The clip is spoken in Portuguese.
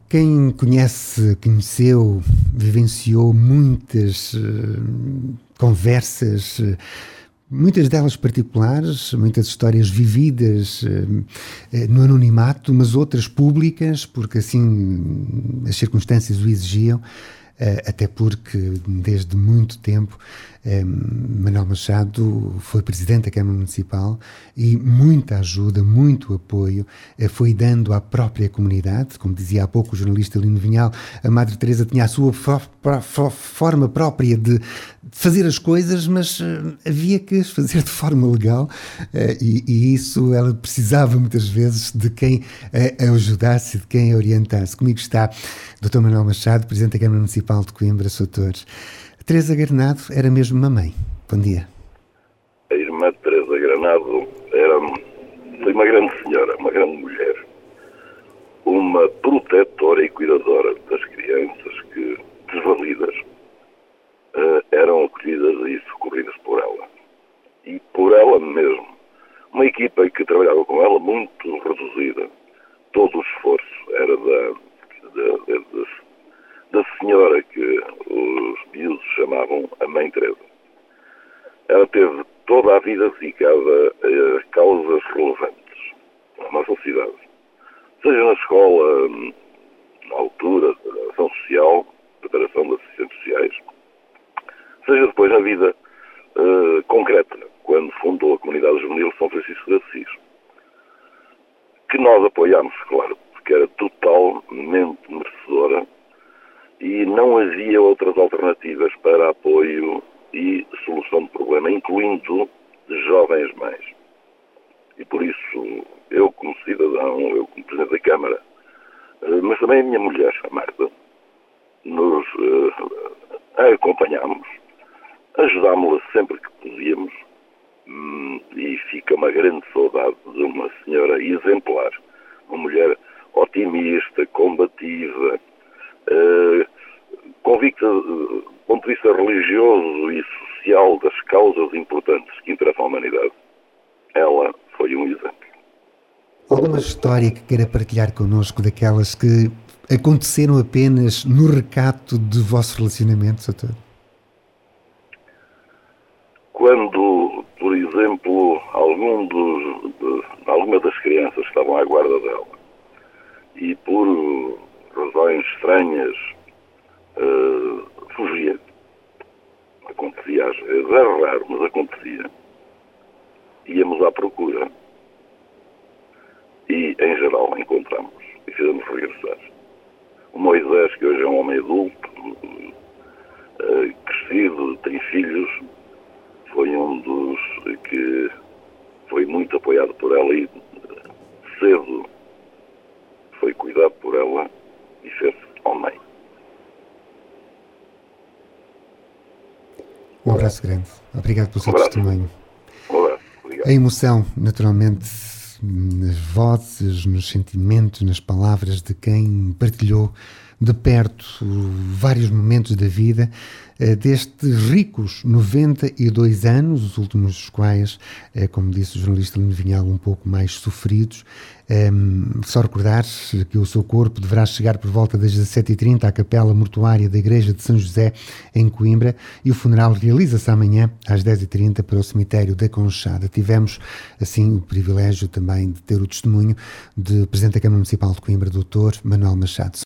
Quem conheceu, vivenciou muitas conversas, muitas delas particulares, muitas histórias vividas no anonimato, mas outras públicas, porque assim as circunstâncias o exigiam, até porque desde muito tempo Manuel Machado foi Presidente da Câmara Municipal e muita ajuda, muito apoio foi dando à própria comunidade. Como dizia há pouco o jornalista Lino Vinhal, a Madre Teresa tinha a sua forma própria de fazer as coisas, mas havia que as fazer de forma legal e isso ela precisava muitas vezes de quem a ajudasse, de quem a orientasse. Comigo está Dr. Manuel Machado, Presidente da Câmara Municipal de Coimbra, Soutor. Teresa Granado era mesmo mamãe. Bom dia. A irmã Teresa Granado foi uma grande senhora, uma grande mulher, uma protetora e cuidadora das crianças que, desvalidas, eram acolhidas e socorridas por ela. E por ela mesmo. Uma equipa que trabalhava com ela muito reduzida. Todo o esforço era da senhora que os miúdos chamavam a Mãe Teresa. Ela teve toda a vida dedicada a causas relevantes na nossa cidade. Seja na escola, na altura da ação social, preparação de assistentes sociais, seja depois na vida concreta, quando fundou a comunidade juvenil São Francisco de Assis, que nós apoiámos, claro, porque era totalmente merecedora e não havia outras alternativas para apoio e solução do problema, incluindo jovens mães. E por isso, eu como cidadão, eu como Presidente da Câmara, mas também a minha mulher, a Marta, nos a acompanhámos, ajudámos-la sempre que podíamos e fica uma grande saudade de uma senhora exemplar, uma mulher otimista, combativa, convicta do ponto de vista religioso e social das causas importantes que interessam à humanidade. Ela foi um exemplo. Alguma história que queira partilhar connosco, daquelas que aconteceram apenas no recato de vosso relacionamento, Soutor? Quando, por exemplo, alguma das crianças estavam à guarda dela e por razões estranhas fugia. Acontecia às vezes, era raro, mas acontecia. Íamos à procura e, em geral, encontramos e fizemos regressar. O Moisés, que hoje é um homem adulto, crescido, tem filhos, foi um dos que foi muito apoiado por ela e cedo foi cuidado por ela e fez-se homem. Um abraço grande. Obrigado pelo seu testemunho. Um abraço. Obrigado. A emoção, naturalmente, nas vozes, nos sentimentos, nas palavras de quem partilhou de perto vários momentos da vida destes ricos 92 anos, os últimos dos quais, como disse o jornalista Lino Vinhal, um pouco mais sofridos. Só recordar que o seu corpo deverá chegar por volta das 17h30 à capela mortuária da Igreja de São José, em Coimbra, e o funeral realiza-se amanhã às 10h30 para o cemitério da Conchada. Tivemos, assim, o privilégio também de ter o testemunho do Presidente da Câmara Municipal de Coimbra, Dr. Manuel Machado.